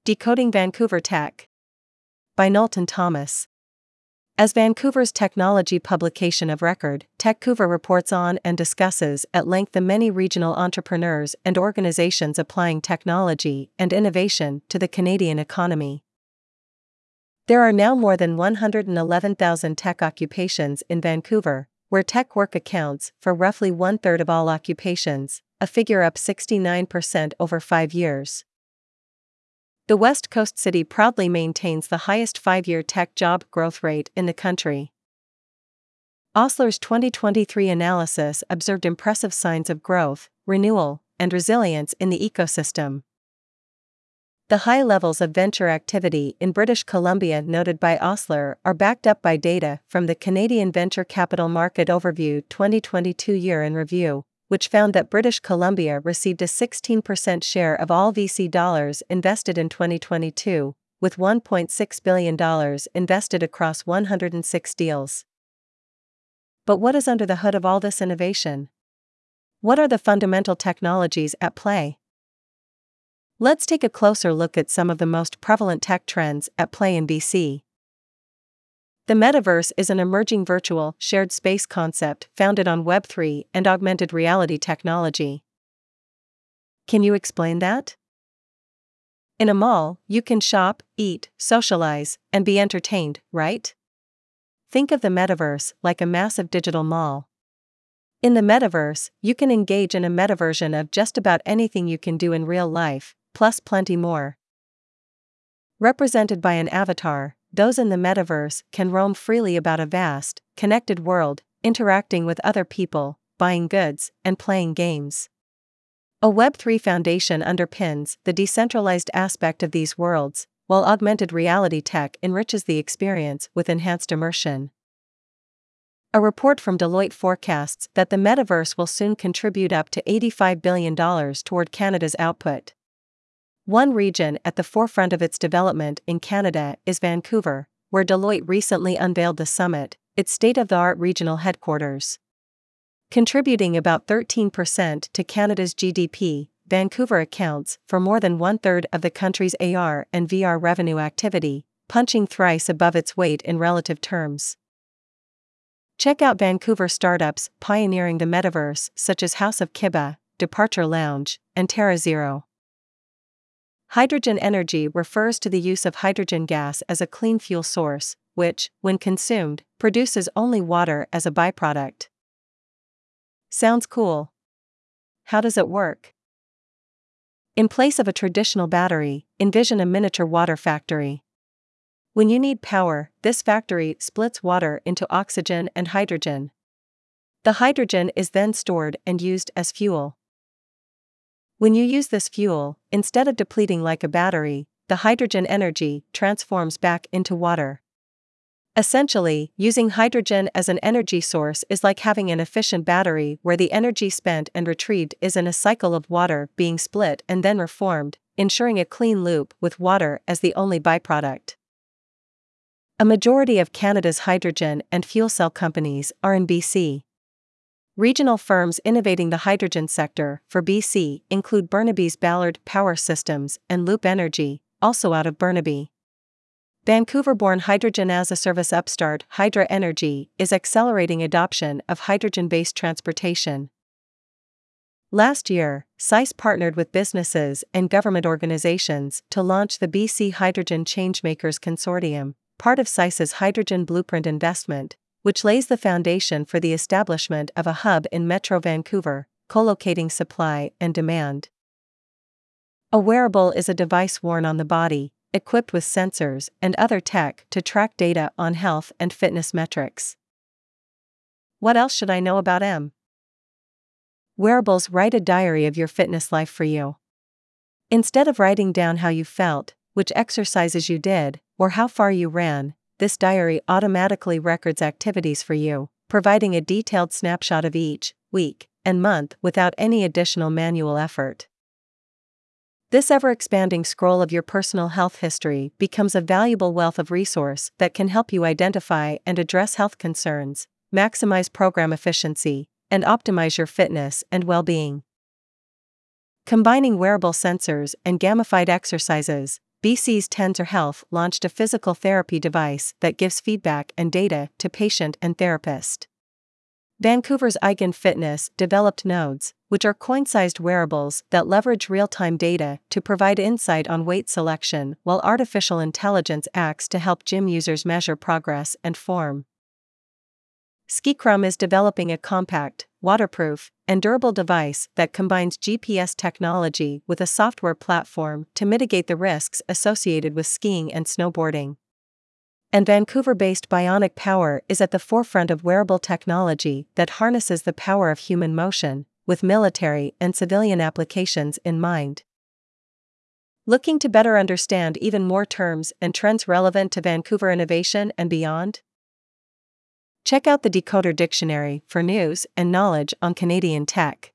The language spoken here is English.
Decoding Vancouver Tech by Knowlton Thomas. As Vancouver's technology publication of record, TechCouver reports on and discusses at length the many regional entrepreneurs and organizations applying technology and innovation to the Canadian economy. There are now more than 111,000 tech occupations in Vancouver, where tech work accounts for roughly one-third of all occupations, a figure up 69% over 5 years. The West Coast city proudly maintains the highest 5-year tech job growth rate in the country. Osler's 2023 analysis observed impressive signs of growth, renewal, and resilience in the ecosystem. The high levels of venture activity in British Columbia noted by Osler are backed up by data from the Canadian Venture Capital Market Overview 2022 Year in Review, which found that British Columbia received a 16% share of all VC dollars invested in 2022, with $1.6 billion invested across 106 deals. But what is under the hood of all this innovation? What are the fundamental technologies at play? Let's take a closer look at some of the most prevalent tech trends at play in BC. The metaverse is an emerging virtual, shared space concept founded on Web3 and augmented reality technology. Can you explain that? In a mall, you can shop, eat, socialize, and be entertained, right? Think of the metaverse like a massive digital mall. In the metaverse, you can engage in a metaversion of just about anything you can do in real life, plus plenty more. Represented by an avatar, those in the metaverse can roam freely about a vast, connected world, interacting with other people, buying goods, and playing games. A Web3 foundation underpins the decentralized aspect of these worlds, while augmented reality tech enriches the experience with enhanced immersion. A report from Deloitte forecasts that the metaverse will soon contribute up to $85 billion toward Canada's output. One region at the forefront of its development in Canada is Vancouver, where Deloitte recently unveiled the summit, its state-of-the-art regional headquarters. Contributing about 13% to Canada's GDP, Vancouver accounts for more than one-third of the country's AR and VR revenue activity, punching thrice above its weight in relative terms. Check out Vancouver startups pioneering the metaverse such as House of Kiba, Departure Lounge, and TerraZero. Hydrogen energy refers to the use of hydrogen gas as a clean fuel source, which, when consumed, produces only water as a byproduct. Sounds cool. How does it work? In place of a traditional battery, envision a miniature water factory. When you need power, this factory splits water into oxygen and hydrogen. The hydrogen is then stored and used as fuel. When you use this fuel, instead of depleting like a battery, the hydrogen energy transforms back into water. Essentially, using hydrogen as an energy source is like having an efficient battery where the energy spent and retrieved is in a cycle of water being split and then reformed, ensuring a clean loop with water as the only byproduct. A majority of Canada's hydrogen and fuel cell companies are in BC. Regional firms innovating the hydrogen sector for BC include Burnaby's Ballard Power Systems and Loop Energy, also out of Burnaby. Vancouver-born hydrogen-as-a-service upstart Hydra Energy is accelerating adoption of hydrogen-based transportation. Last year, SAIS partnered with businesses and government organizations to launch the BC Hydrogen Changemakers Consortium, part of SAIS's Hydrogen Blueprint investment, which lays the foundation for the establishment of a hub in Metro Vancouver, co-locating supply and demand. A wearable is a device worn on the body, equipped with sensors and other tech to track data on health and fitness metrics. What else should I know about M? Wearables write a diary of your fitness life for you. Instead of writing down how you felt, which exercises you did, or how far you ran, this diary automatically records activities for you, providing a detailed snapshot of each week and month without any additional manual effort. This ever-expanding scroll of your personal health history becomes a valuable wealth of resource that can help you identify and address health concerns, maximize program efficiency, and optimize your fitness and well-being. Combining wearable sensors and gamified exercises, BC's Tensor Health launched a physical therapy device that gives feedback and data to patient and therapist. Vancouver's Eigen Fitness developed Nodes, which are coin-sized wearables that leverage real-time data to provide insight on weight selection, while artificial intelligence acts to help gym users measure progress and form. Skicrum is developing a compact, waterproof, and durable device that combines GPS technology with a software platform to mitigate the risks associated with skiing and snowboarding. And Vancouver-based Bionic Power is at the forefront of wearable technology that harnesses the power of human motion, with military and civilian applications in mind. Looking to better understand even more terms and trends relevant to Vancouver innovation and beyond? Check out the Decoder Dictionary for news and knowledge on Canadian tech.